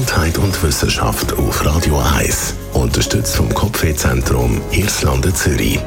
Gesundheit und Wissenschaft auf Radio 1. Unterstützt vom Kopfwehzentrum Irlande Zürich.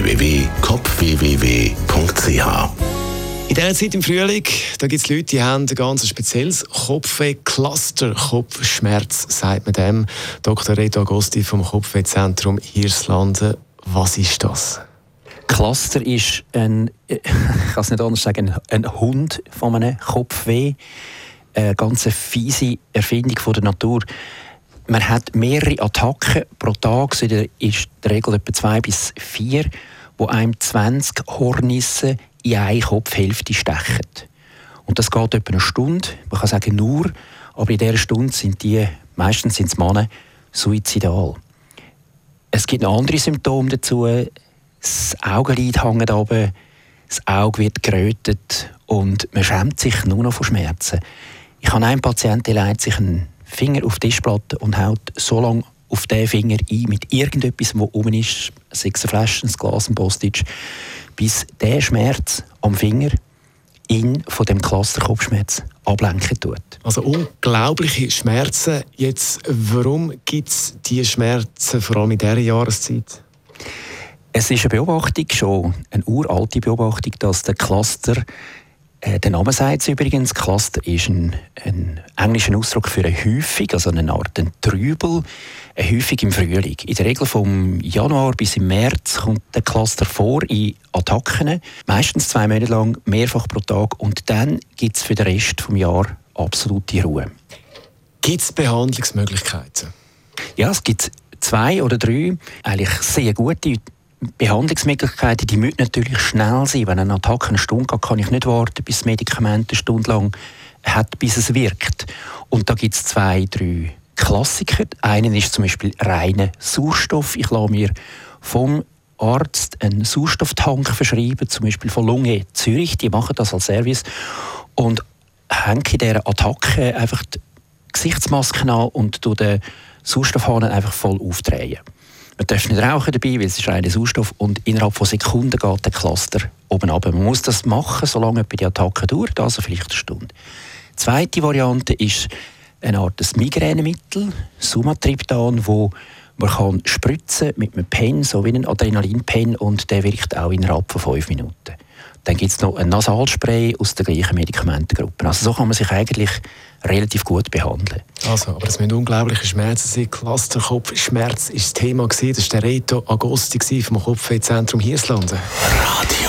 www.kopfwww.ch. In dieser Zeit im Frühling, da gibt es Leute, die haben ein ganz spezielles Kopfweh-Cluster. Kopfschmerz, sagt man dem. Dr. Reto Agosti vom Kopfwehzentrum Irlande. Was ist das? Cluster ist ich kann es nicht anders sagen, ein Hund von einem Kopfweh. Eine ganz fiese Erfindung von der Natur. Man hat mehrere Attacken pro Tag, ist in der Regel etwa 2 bis 4, wo einem 20 Hornissen in eine Kopfhälfte stechen. Und das geht etwa eine Stunde. Man kann sagen nur, aber in dieser Stunde sind meistens sind es Männer, suizidal. Es gibt noch andere Symptome dazu. Das Augenlid hängt runter, das Auge wird gerötet und man schämt sich nur noch von Schmerzen. Ich habe einen Patienten, der legt sich einen Finger auf die Tischplatte und haut so lange auf diesen Finger ein mit irgendetwas, was oben ist, sei es eine Flasche, ein Glas, ein Postage, bis der Schmerz am Finger ihn von dem Cluster-Kopfschmerz ablenken tut. Also unglaubliche Schmerzen. Jetzt, warum gibt es diese Schmerzen vor allem in dieser Jahreszeit? Es ist eine Beobachtung, schon eine uralte Beobachtung, dass der Cluster, der Name sagt es übrigens, Cluster ist ein englischer Ausdruck für eine Häufung, also eine Art Trübel, eine Häufung im Frühling. In der Regel vom Januar bis im März kommt der Cluster vor in Attacken, meistens 2 Monate lang, mehrfach pro Tag, und dann gibt es für den Rest des Jahres absolute Ruhe. Gibt es Behandlungsmöglichkeiten? Ja, es gibt 2 oder 3 eigentlich sehr gute Behandlungsmöglichkeiten. Die müssen natürlich schnell sein. Wenn eine Attacke eine Stunde geht, kann ich nicht warten, bis das Medikament eine Stunde lang hat, bis es wirkt. Und da gibt es 2, 3 Klassiker. Einen ist zum Beispiel reiner Sauerstoff. Ich lasse mir vom Arzt einen Sauerstofftank verschreiben, zum Beispiel von Lunge Zürich. Die machen das als Service. Und hänge in dieser Attacke einfach die Gesichtsmaske an und den Sauerstoffhahn einfach voll aufdrehen. Man darf nicht rauchen dabei, weil es ist reiner Sauerstoff, und innerhalb von Sekunden geht der Cluster oben runter. Man muss das machen, solange die Attacke dauert, also vielleicht eine Stunde. Die zweite Variante ist eine Art Migränemittel, Sumatriptan, wo man kann spritzen mit einem Pen, so wie ein Adrenalinpen, und der wirkt auch innerhalb von 5 Minuten. Dann gibt es noch ein Nasalspray aus der gleichen Medikamentengruppe. Also so kann man sich eigentlich relativ gut behandeln. Also, aber es müssen unglaubliche Schmerzen sein. Clusterkopfschmerz war das Thema. Das war der Reto Agosti vom Kopfwehzentrum Irlande. Radio